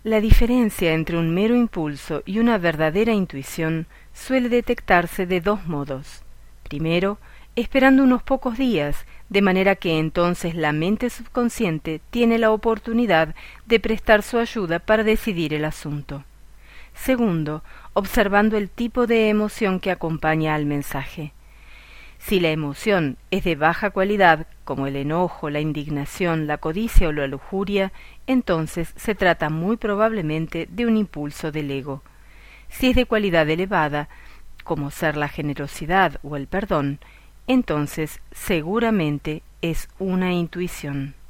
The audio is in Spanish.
La diferencia entre un mero impulso y una verdadera intuición suele detectarse de dos modos. Primero, esperando unos pocos días, de manera que entonces la mente subconsciente tiene la oportunidad de prestar su ayuda para decidir el asunto. Segundo, observando el tipo de emoción que acompaña al mensaje. Si la emoción es de baja cualidad, como el enojo, la indignación, la codicia o la lujuria, entonces se trata muy probablemente de un impulso del ego. Si es de cualidad elevada, como ser la generosidad o el perdón, entonces seguramente es una intuición.